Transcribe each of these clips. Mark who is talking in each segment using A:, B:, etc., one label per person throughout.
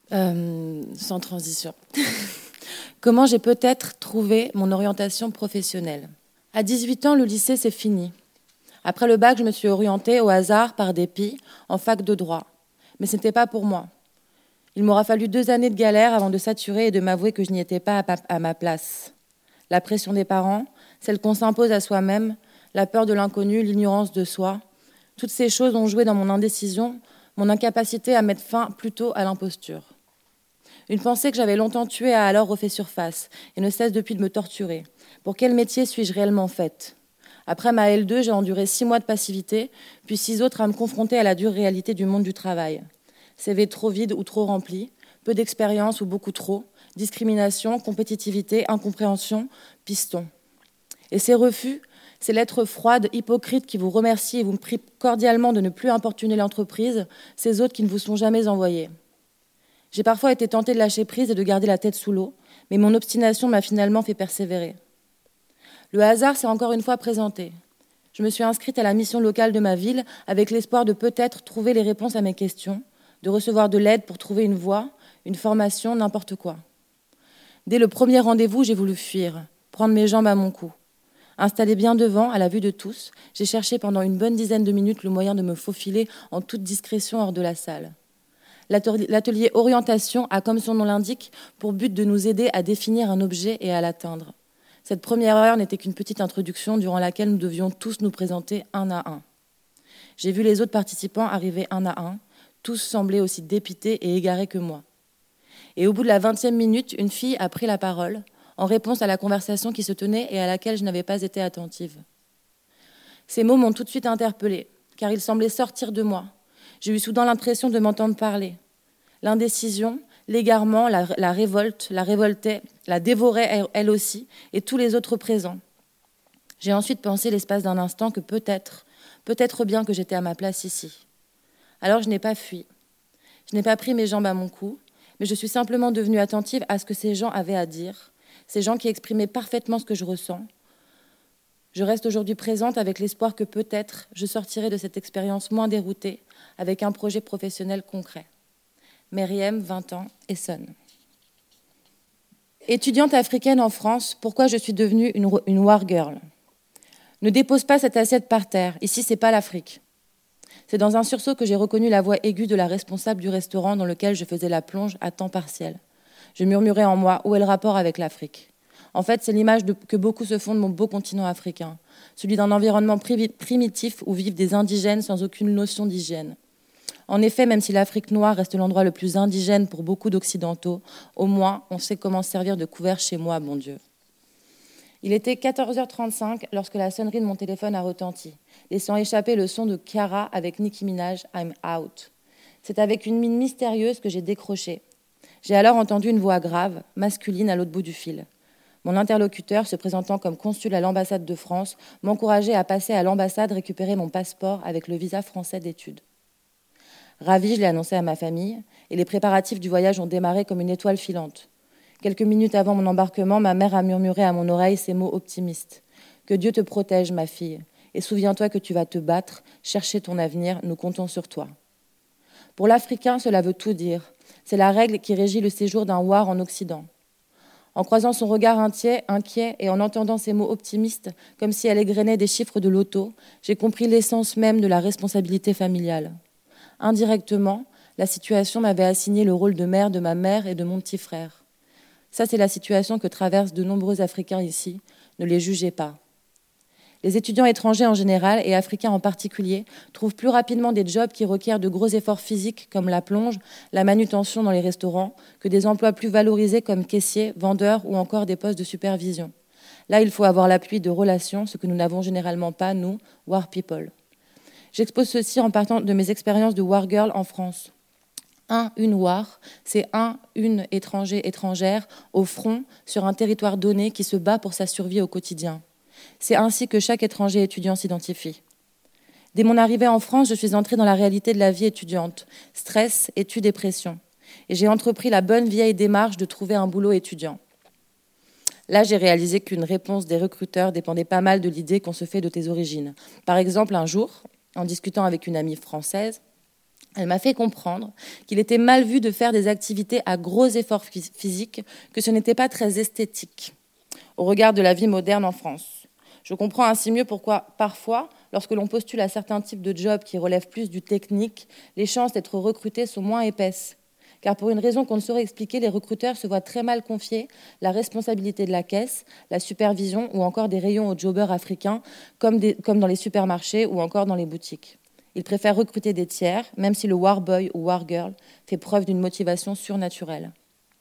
A: Sans transition. Comment j'ai peut-être trouvé mon orientation professionnelle. À 18 ans, le lycée, c'est fini. Après le bac, je me suis orientée au hasard, par dépit, en fac de droit. Mais ce n'était pas pour moi. Il m'aura fallu 2 années de galère avant de saturer et de m'avouer que je n'y étais pas à ma place. La pression des parents, celle qu'on s'impose à soi-même, la peur de l'inconnu, l'ignorance de soi, toutes ces choses ont joué dans mon indécision, mon incapacité à mettre fin plutôt à l'imposture. Une pensée que j'avais longtemps tuée a alors refait surface et ne cesse depuis de me torturer. Pour quel métier suis-je réellement faite ? Après ma L2, j'ai enduré 6 mois de passivité, puis 6 autres à me confronter à la dure réalité du monde du travail. CV trop vide ou trop rempli, peu d'expérience ou beaucoup trop, discrimination, compétitivité, incompréhension, piston. Et ces refus, ces lettres froides, hypocrites qui vous remercient et vous prient cordialement de ne plus importuner l'entreprise, ces autres qui ne vous sont jamais envoyés. J'ai parfois été tentée de lâcher prise et de garder la tête sous l'eau, mais mon obstination m'a finalement fait persévérer. Le hasard s'est encore une fois présenté. Je me suis inscrite à la mission locale de ma ville avec l'espoir de peut-être trouver les réponses à mes questions, de recevoir de l'aide pour trouver une voie, une formation, n'importe quoi. Dès le premier rendez-vous, j'ai voulu fuir, prendre mes jambes à mon cou. Installée bien devant, à la vue de tous, j'ai cherché pendant une bonne dizaine de minutes le moyen de me faufiler en toute discrétion hors de la salle. L'atelier orientation a, comme son nom l'indique, pour but de nous aider à définir un objet et à l'atteindre. Cette première heure n'était qu'une petite introduction durant laquelle nous devions tous nous présenter un à un. J'ai vu les autres participants arriver un à un, tous semblaient aussi dépités et égarés que moi. Et au bout de la 20e minute, une fille a pris la parole, en réponse à la conversation qui se tenait et à laquelle je n'avais pas été attentive. Ces mots m'ont tout de suite interpellée, car ils semblaient sortir de moi. J'ai eu soudain l'impression de m'entendre parler. L'indécision, l'égarement, la révolte, la révoltait, la dévorait elle aussi, et tous les autres présents. J'ai ensuite pensé l'espace d'un instant que peut-être bien que j'étais à ma place ici. Alors je n'ai pas fui. Je n'ai pas pris mes jambes à mon cou, mais je suis simplement devenue attentive à ce que ces gens avaient à dire, ces gens qui exprimaient parfaitement ce que je ressens. Je reste aujourd'hui présente avec l'espoir que peut-être je sortirai de cette expérience moins déroutée, avec un projet professionnel concret. Meriem, 20 ans, Essonne. Étudiante africaine en France, pourquoi je suis devenue une war girl ? Ne dépose pas cette assiette par terre, ici c'est pas l'Afrique. C'est dans un sursaut que j'ai reconnu la voix aiguë de la responsable du restaurant dans lequel je faisais la plonge à temps partiel. Je murmurais en moi, où est le rapport avec l'Afrique ? En fait, c'est l'image que beaucoup se font de mon beau continent africain, celui d'un environnement primitif où vivent des indigènes sans aucune notion d'hygiène. En effet, même si l'Afrique noire reste l'endroit le plus indigène pour beaucoup d'Occidentaux, au moins, on sait comment servir de couvert chez moi, bon Dieu. Il était 14h35 lorsque la sonnerie de mon téléphone a retenti, laissant échapper le son de Ciara avec Nicki Minaj, I'm Out. C'est avec une mine mystérieuse que j'ai décroché. J'ai alors entendu une voix grave, masculine, à l'autre bout du fil. Mon interlocuteur, se présentant comme consul à l'ambassade de France, m'encourageait à passer à l'ambassade récupérer mon passeport avec le visa français d'études. Ravie, je l'ai annoncé à ma famille, et les préparatifs du voyage ont démarré comme une étoile filante. Quelques minutes avant mon embarquement, ma mère a murmuré à mon oreille ces mots optimistes. « Que Dieu te protège, ma fille, et souviens-toi que tu vas te battre, chercher ton avenir, nous comptons sur toi. » Pour l'Africain, cela veut tout dire. C'est la règle qui régit le séjour d'un war en Occident. En croisant son regard inquiet et en entendant ces mots optimistes, comme si elle égrenait des chiffres de loto, j'ai compris l'essence même de la responsabilité familiale. Indirectement, la situation m'avait assigné le rôle de mère de ma mère et de mon petit frère. Ça, c'est la situation que traversent de nombreux Africains ici. Ne les jugez pas. Les étudiants étrangers en général, et africains en particulier, trouvent plus rapidement des jobs qui requièrent de gros efforts physiques comme la plonge, la manutention dans les restaurants, que des emplois plus valorisés comme caissiers, vendeurs ou encore des postes de supervision. Là, il faut avoir l'appui de relations, ce que nous n'avons généralement pas, nous, war people. J'expose ceci en partant de mes expériences de war girl en France. Une war, c'est une étranger, étrangère, au front, sur un territoire donné qui se bat pour sa survie au quotidien. C'est ainsi que chaque étranger étudiant s'identifie. Dès mon arrivée en France, je suis entrée dans la réalité de la vie étudiante. Stress, études et pression. Et j'ai entrepris la bonne vieille démarche de trouver un boulot étudiant. Là, j'ai réalisé qu'une réponse des recruteurs dépendait pas mal de l'idée qu'on se fait de tes origines. Par exemple, un jour, en discutant avec une amie française, Elle m'a fait comprendre qu'il était mal vu de faire des activités à gros efforts physiques, que ce n'était pas très esthétique au regard de la vie moderne en France. Je comprends ainsi mieux pourquoi, parfois, lorsque l'on postule à certains types de jobs qui relèvent plus du technique, les chances d'être recruté sont moins épaisses. Car pour une raison qu'on ne saurait expliquer, les recruteurs se voient très mal confier la responsabilité de la caisse, la supervision ou encore des rayons aux jobbers africains, comme dans les supermarchés ou encore dans les boutiques. Ils préfèrent recruter des tiers, même si le warboy ou wargirl fait preuve d'une motivation surnaturelle.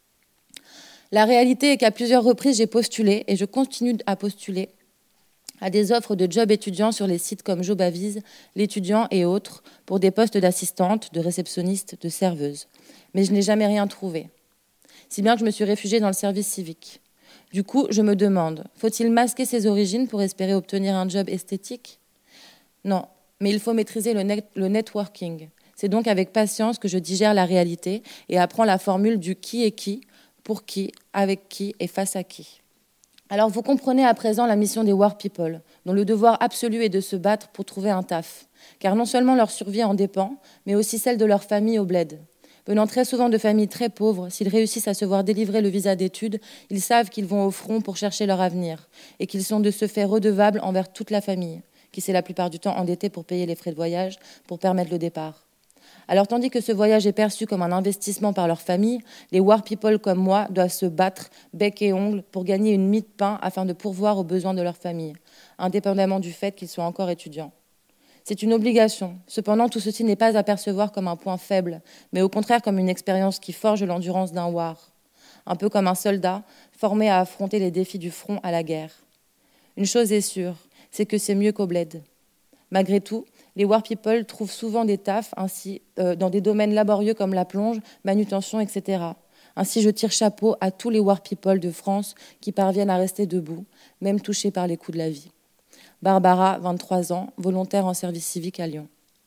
A: La réalité est qu'à plusieurs reprises, j'ai postulé et je continue à postuler à des offres de jobs étudiants sur les sites comme Jobavise, l'étudiant et autres, pour des postes d'assistante, de réceptionniste, de serveuse. Mais je n'ai jamais rien trouvé. Si bien que je me suis réfugiée dans le service civique. Du coup, je me demande, faut-il masquer ses origines pour espérer obtenir un job esthétique ? Non, mais il faut maîtriser le networking. C'est donc avec patience que je digère la réalité et apprends la formule du qui est qui, pour qui, avec qui et face à qui. Alors vous comprenez à présent la mission des War People, dont le devoir absolu est de se battre pour trouver un taf. Car non seulement leur survie en dépend, mais aussi celle de leur famille au bled. Venant très souvent de familles très pauvres, s'ils réussissent à se voir délivrer le visa d'études, ils savent qu'ils vont au front pour chercher leur avenir, et qu'ils sont de ce fait redevables envers toute la famille, qui s'est la plupart du temps endettée pour payer les frais de voyage, pour permettre le départ. Alors tandis que ce voyage est perçu comme un investissement par leur famille, les war people comme moi doivent se battre bec et ongle pour gagner une mie de pain afin de pourvoir aux besoins de leur famille, indépendamment du fait qu'ils soient encore étudiants. C'est une obligation. Cependant, tout ceci n'est pas à percevoir comme un point faible, mais au contraire comme une expérience qui forge l'endurance d'un war. Un peu comme un soldat formé à affronter les défis du front à la guerre. Une chose est sûre, c'est que c'est mieux qu'au bled. Malgré tout, les war people trouvent souvent des tafs dans des domaines laborieux comme la plonge, manutention, etc. Ainsi, je tire chapeau à tous les war people de France qui parviennent à rester debout, même touchés par les coups de la vie. Barbara, 23 ans, volontaire en service civique à Lyon.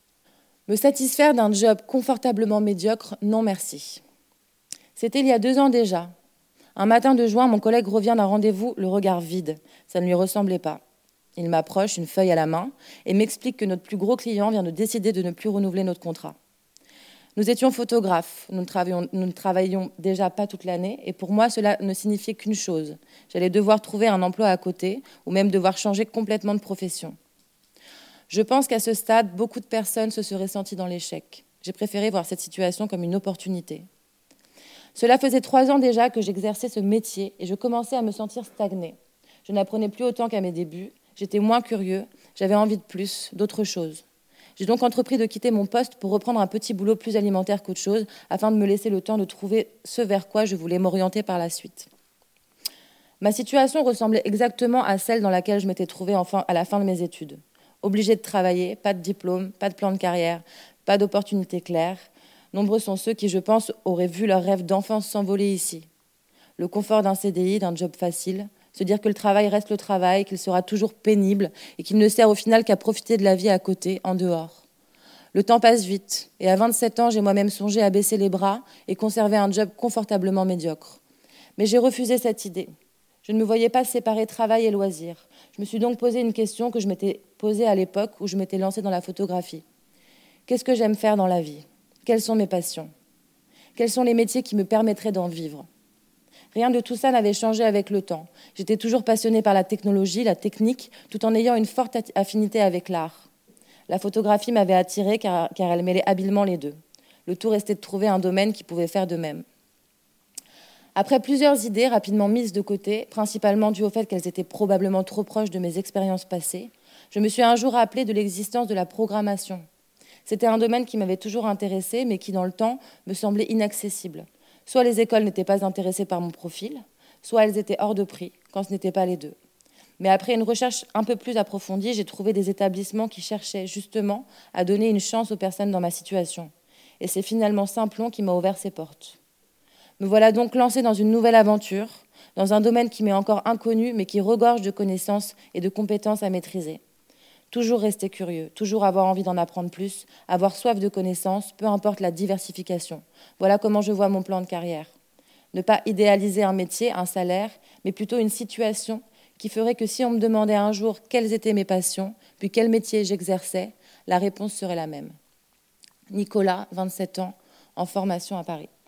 A: Me satisfaire d'un job confortablement médiocre, non merci. C'était il y a 2 ans déjà. Un matin de juin, mon collègue revient d'un rendez-vous, le regard vide. Ça ne lui ressemblait pas. Il m'approche, une feuille à la main, et m'explique que notre plus gros client vient de décider de ne plus renouveler notre contrat. Nous étions photographes, nous ne travaillions déjà pas toute l'année, et pour moi, cela ne signifiait qu'une chose. J'allais devoir trouver un emploi à côté, ou même devoir changer complètement de profession. Je pense qu'à ce stade, beaucoup de personnes se seraient senties dans l'échec. J'ai préféré voir cette situation comme une opportunité. Cela faisait 3 ans déjà que j'exerçais ce métier, et je commençais à me sentir stagnée. Je n'apprenais plus autant qu'à mes débuts, j'étais moins curieux, j'avais envie de plus, d'autre chose. J'ai donc entrepris de quitter mon poste pour reprendre un petit boulot plus alimentaire qu'autre chose, afin de me laisser le temps de trouver ce vers quoi je voulais m'orienter par la suite. Ma situation ressemblait exactement à celle dans laquelle je m'étais trouvée à la fin de mes études. Obligée de travailler, pas de diplôme, pas de plan de carrière, pas d'opportunités claires. Nombreux sont ceux qui, je pense, auraient vu leur rêve d'enfance s'envoler ici. Le confort d'un CDI, d'un job facile, se dire que le travail reste le travail, qu'il sera toujours pénible et qu'il ne sert au final qu'à profiter de la vie à côté, en dehors. Le temps passe vite, et à 27 ans, j'ai moi-même songé à baisser les bras et conserver un job confortablement médiocre. Mais j'ai refusé cette idée. Je ne me voyais pas séparer travail et loisirs. Je me suis donc posé une question que je m'étais posée à l'époque où je m'étais lancée dans la photographie. Qu'est-ce que j'aime faire dans la vie ? Quelles sont mes passions ? Quels sont les métiers qui me permettraient d'en vivre ? Rien de tout ça n'avait changé avec le temps. J'étais toujours passionnée par la technologie, la technique, tout en ayant une forte affinité avec l'art. La photographie m'avait attirée car elle mêlait habilement les deux. Le tout restait de trouver un domaine qui pouvait faire de même. Après plusieurs idées rapidement mises de côté, principalement dues au fait qu'elles étaient probablement trop proches de mes expériences passées, je me suis un jour rappelée de l'existence de la programmation. C'était un domaine qui m'avait toujours intéressée, mais qui, dans le temps, me semblait inaccessible. Soit les écoles n'étaient pas intéressées par mon profil, soit elles étaient hors de prix, quand ce n'était pas les deux. Mais après une recherche un peu plus approfondie, j'ai trouvé des établissements qui cherchaient justement à donner une chance aux personnes dans ma situation. Et c'est finalement Simplon qui m'a ouvert ses portes. Me voilà donc lancée dans une nouvelle aventure, dans un domaine qui m'est encore inconnu, mais qui regorge de connaissances et de compétences à maîtriser. Toujours rester curieux, toujours avoir envie d'en apprendre plus, avoir soif de connaissances, peu importe la diversification. Voilà comment je vois mon plan de carrière. Ne pas idéaliser un métier, un salaire, mais plutôt une situation qui ferait que si on me demandait un jour quelles étaient mes passions, puis quel métier j'exerçais, la réponse serait la même. Nicolas, 27 ans, en formation à Paris.